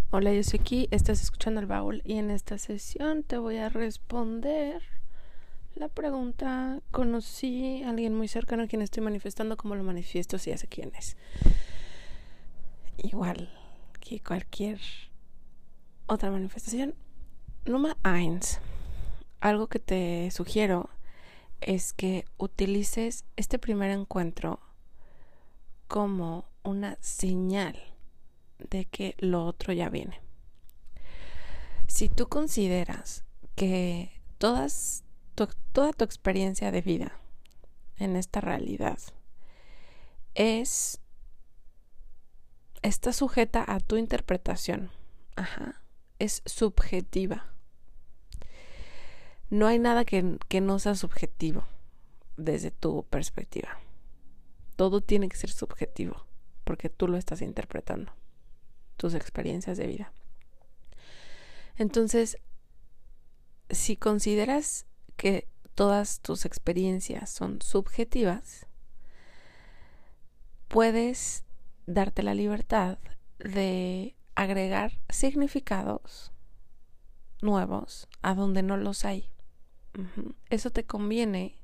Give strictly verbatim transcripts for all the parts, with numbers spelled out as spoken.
Hola, yo soy aquí, estás escuchando el baúl y en esta sesión te voy a responder la pregunta: ¿conocí a alguien muy cercano a quien estoy manifestando? ¿Cómo lo manifiesto? Si ya sé quién es. Igual que cualquier otra manifestación. Número uno. Algo que te sugiero es que utilices este primer encuentro como una señal de que lo otro ya viene. Si tú consideras que todas, tu, toda tu experiencia de vida en esta realidad es está sujeta a tu interpretación, ajá, es subjetiva. No hay nada que, que no sea subjetivo desde tu perspectiva. Todo tiene que ser subjetivo porque tú lo estás interpretando, tus experiencias de vida. Entonces, si consideras que todas tus experiencias son subjetivas, puedes darte la libertad de agregar significados nuevos a donde no los hay. Uh-huh. Eso te conviene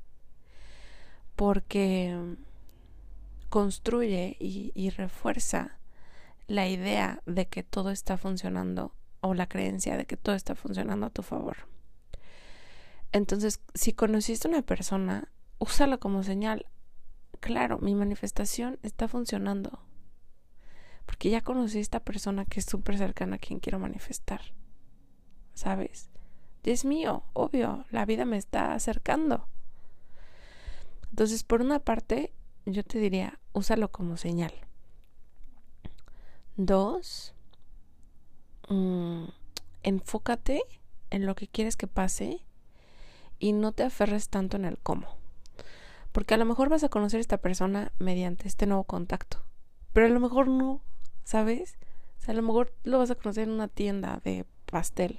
porque construye y, y refuerza la idea de que todo está funcionando, o la creencia de que todo está funcionando a tu favor. Entonces, si conociste a una persona, úsala como señal. Claro, mi manifestación está funcionando porque ya conocí a esta persona que es súper cercana a quien quiero manifestar, ¿sabes? Y es mío, obvio, la vida me está acercando. Entonces, por una parte, yo te diría, úsalo como señal. Dos, mmm, enfócate en lo que quieres que pase y no te aferres tanto en el cómo. Porque a lo mejor vas a conocer a esta persona mediante este nuevo contacto, pero a lo mejor no, ¿sabes? O sea, a lo mejor lo vas a conocer en una tienda de pastel.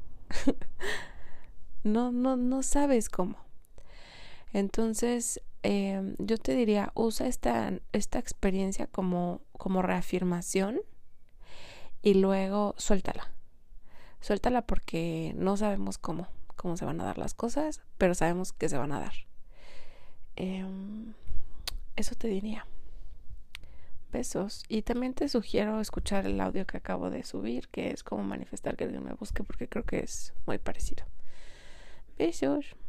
no, no, no sabes cómo. Entonces, eh, yo te diría, usa esta, esta experiencia como, como reafirmación y luego suéltala. Suéltala porque no sabemos cómo, cómo se van a dar las cosas, pero sabemos que se van a dar. Eh, eso te diría. Besos. Y también te sugiero escuchar el audio que acabo de subir, que es cómo manifestar que alguien me busque, porque creo que es muy parecido. Besos.